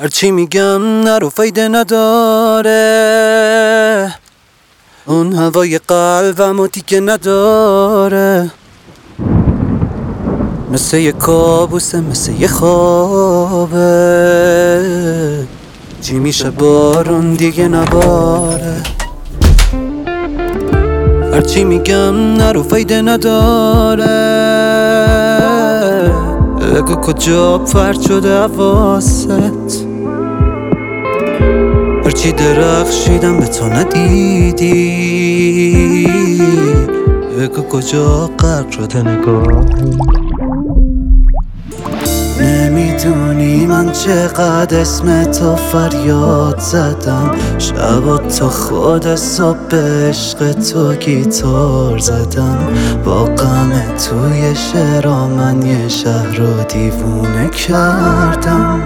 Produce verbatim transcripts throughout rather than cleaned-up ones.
هرچی میگم نرو فایده نداره، اون هوای قلبمو دیگه نداره. مثل یه کابوسه، مثل یه خوابه، چی میشه بارون دیگه نباره. هرچی میگم نرو فایده نداره، بگو کجا پرت شده حواست. هرچی درخشیدم به تو ندیدی، بگو کجا غرق شده نگاهی. نمیدونی من چقدر اسم تو فریاد زدم، شبا تا خود صبح به عشق تو گیتار زدم. با غم توی شعرها من یه شهر رو دیوونه کردم.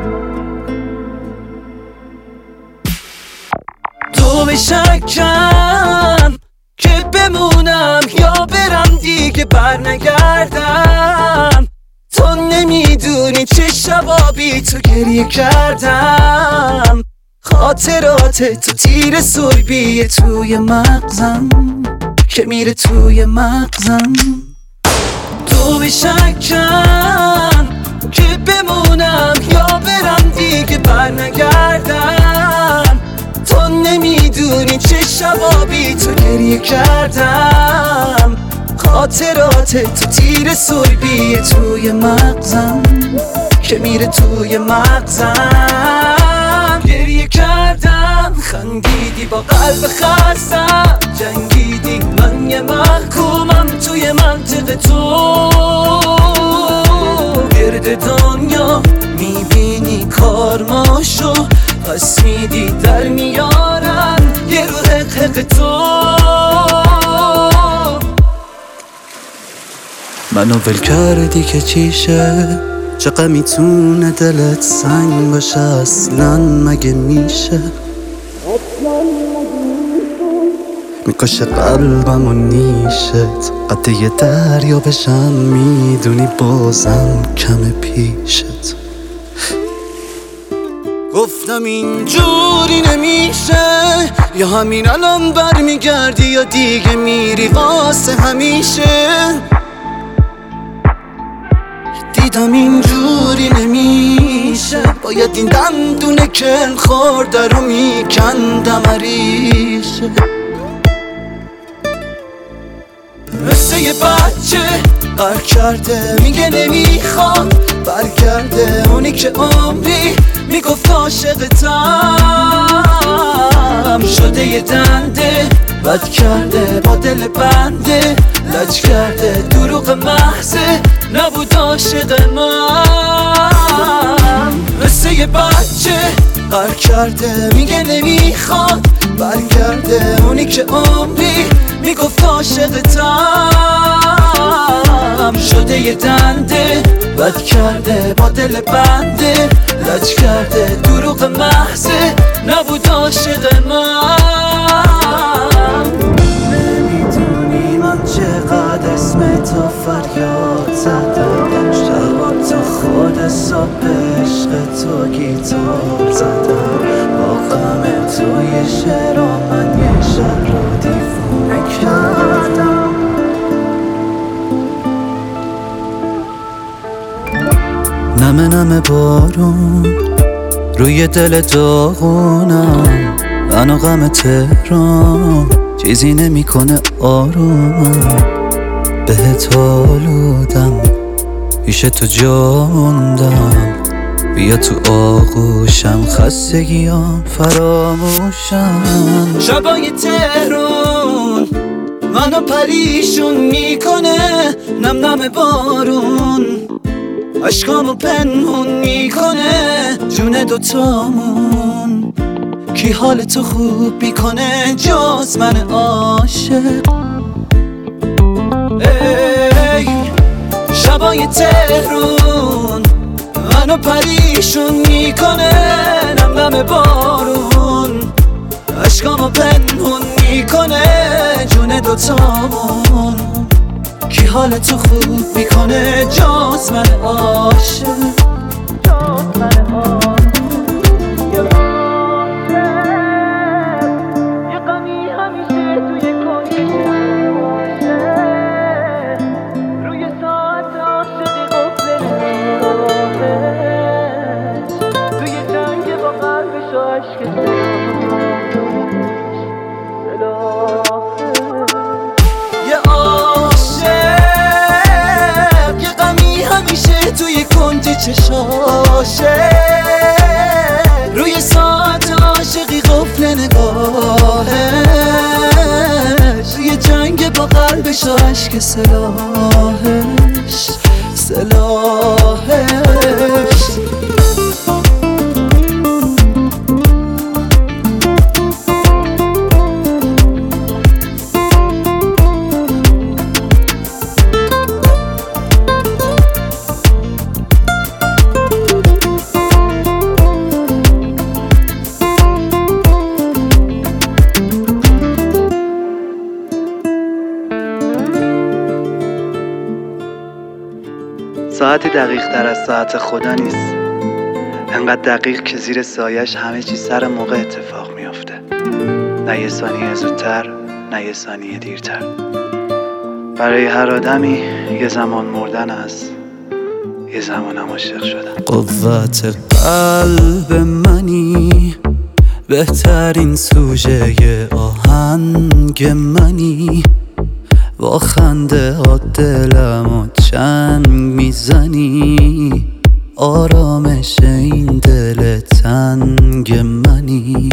تو به شکم که بمونم یا برم دیگه برنگردم. تو نمیدونی چه شبا بی تو گریه کردم. خاطرات تو تیر سربیه توی مغزم که میره توی مغزم. تو به شکم که بمونم یا برم دیگه برنگردم. تو نمیدونی چه شبا بی تو گریه کردم. خاطرات تو تیر سربیه توی مغزم که میره توی مغزم. گریه کردم، خندیدی با قلب خستم، جنگیدی من یه محکومم توی منطقه تو. گرد دنیا میبینی کارماشو، پس میدی در میارن یه رو حق حق تو. منو ول کردی که چیشه، چقدر میتونه دلت سنگ باشه اصلا مگه میشه. میکشه قلبم و نیشت، قد یه دریا بشم میدونی بازم کم پیشت. گفتم اینجوری نمیشه، یا همین الان برمیگردی یا دیگه میری واسه همیشه. دیدم اینجوری نمیشه، باید این دندونه کل خورده رو میکندم عریشه. مثل یه بچه قر کرده میگه نمیخواد برگرده، اونی که عمری میگفت عاشقتم. شده یه دنده بد کرده با دل بنده، لج کرده دروغ محضه نبود عاشق من. مثل یه بچه قر کرده میگه نمیخواد برگرده، اونی که عمری میگفت عاشقتم. شده یه دنده بد کرده با دل بنده، لج کرده دروغ محضه نبود عاشق من. نمیدونی من چقدر اسم تو فریاد زدم، شبا تا خود صبح به عشق تو گیتار زدم. با غم توی شعرها من یه شهر رو دیوونه کردم. نمه نمه بارون روی دل داغونم، من و غم تهران چیزی نمیکنه آروم. بهت آلودم پیش تو جا موندم، بیا تو آغوشم خستگیام فراموشم. شبای تهرون منو پریشون میکنه، نم نم بارون عشقامو پنهون میکنه. جون دوتامون کی حال تو خوب میکنه جز من عاشق. ای شبای تهرون منو پریشون میکنه، نم نم بارون عشقامو پنهون میکنه. جون دوتامون کی حال تو خوب میکنه جز من عاشق. سلاحش. ساعتی دقیق تر از ساعت خدا نیست، انقدر دقیق که زیر سایش همه چی سر موقع اتفاق میافته، نه یه ثانیه زودتر نه یه ثانیه دیرتر. برای هر آدمی یه زمان مردن است، یه زمانم عاشق شدن. قوت قلب منی، بهترین سوژه آهنگ منی، با خنده ها دلمو چنگ میزنی، آرامش این دل تنگ منی.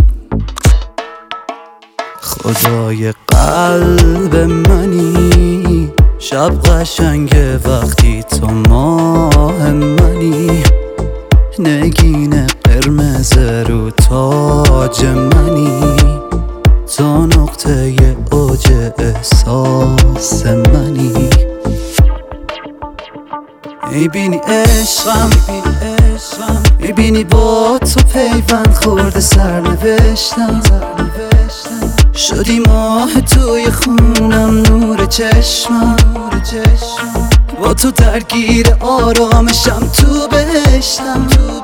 خدای قلب منی، شب قشنگه وقتی تو ماه منی، نگین قرمز رو تاج منی، تو نقطه اوج احساس منی. میبینی عشقم، میبینی با تو پیوند خورده سرنوشتم، شدی ماه توی خونم نور چشمم، با تو درگیر آرامشم تو بهشتم.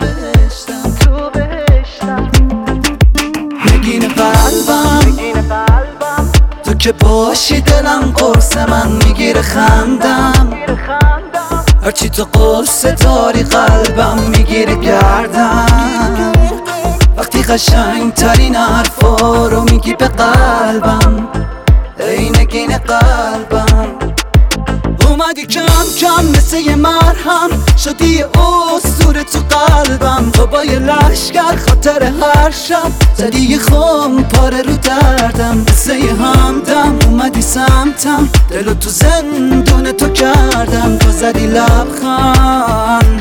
نگین قلبم تو که باشی دلم قرص من میگیره خندم، هرچی تو قرص داری قلبم میگیره گردم. وقتی قشنگ ترین حرفا رو میگی به قلبم، ای نگین قلبم. اومدی کم کم مثل یه مرهم، شدی یه اسطوره تو قلبم. تو با یه لشگر خاطر هر شب زدی یه خم پاره رو دردم، مثل یه همدم اومدی سمتم، دلو تو زندون تو کردم. تو زدی لبخند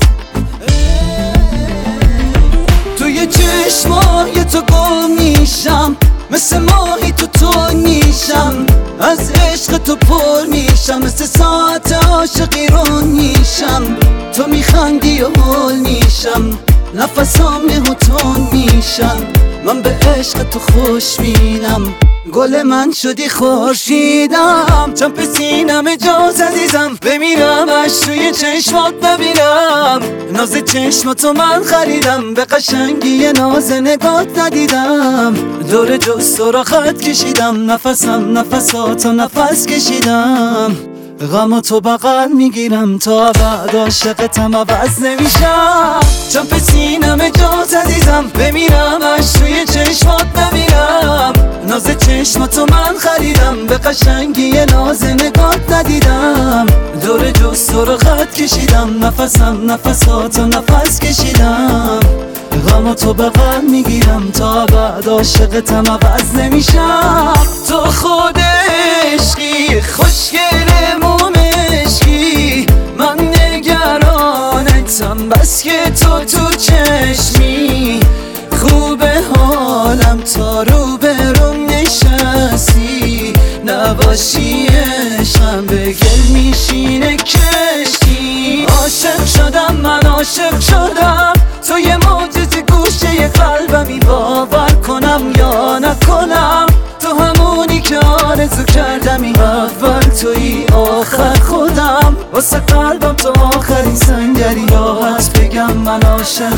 توی چشمای تو گم میشم، مثل ماهی تو تو میشم، از عشق تو پر میشم، مثل ساعت عاشقی رون میشم. تو میخندی و هول میشم، نفسام نهوتون میشم، من به عشق تو خوش بینم. گل من شدی خورشیدم، چم به سینم اجاز عزیزم، بمیرم اش توی چشمات ببینم. ناز چشماتو من خریدم، به قشنگی ناز نگات ندیدم. دور جز تو را خط کشیدم، نفسم نفساتو نفس کشیدم. غم تو بغل میگیرم تا بعد عاشقتم عوض نمیشم. چم به سینم اجاز عزیزم، بمیرم اش توی چشمات ببینم. ناز چشماتو من خریدم، به قشنگی ناز نگات ندیدم. دور جز تو رو خط کشیدم، نفسم نفساتو نفس کشیدم. غم تو بغل میگیرم تا بعد عاشقتم عوض نمیشم. تو خود عشقی خوشگل مومشکی، من نگرانتم بس که تو تو چشمی. خوبه حالم تا رو برم نشستی، نباشی عشقم به گل میشینه کشتی. عاشق شدم من عاشق شدم، تو یه معجزه گوشه قلبمی، باور کنم یا نکنم. تو همونی که آرزو کردمی، اول توی آخر خودم. واسه قلبم تو آخرین سنگری، راحت بگم من عاشق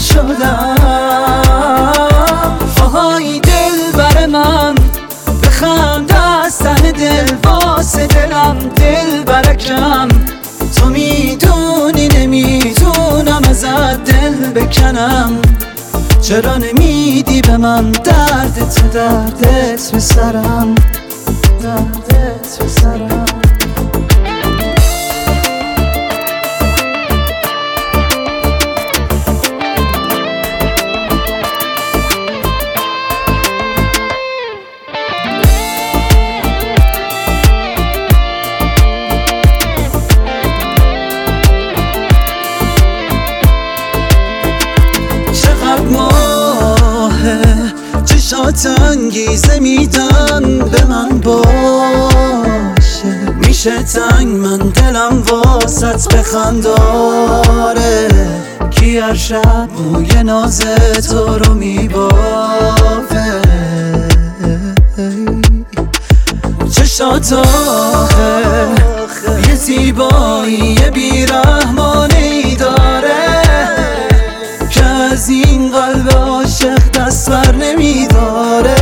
شدم. آهای دل بر من بخند از ته دل، واسه دلم دل برکم. تو میدونی نمیتونم ازت دل بکنم، چرا نمیدی به من درد تو دردت به سرم، دردت به سرم. چشات انگیزه میدن به من باشه. میشه تنگ من دلم واسط بخنداره، کی هر شب موی ناز تو رو میبافه. چشات آخه یه زیبایی بیرحمانی داره که از این قلب عاشق دست بر نمیداره.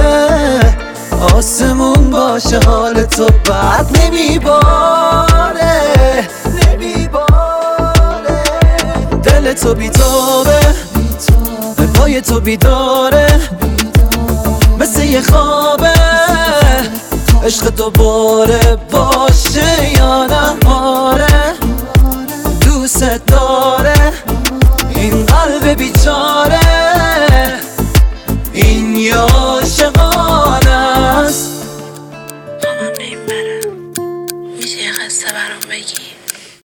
آسمون باشه حال تو بد نمیباره، نمیباره. دل تو بیتابه، به پای تو بیداره، مثل یه خوابه. عشق تو باره باشه یا نه؟ آره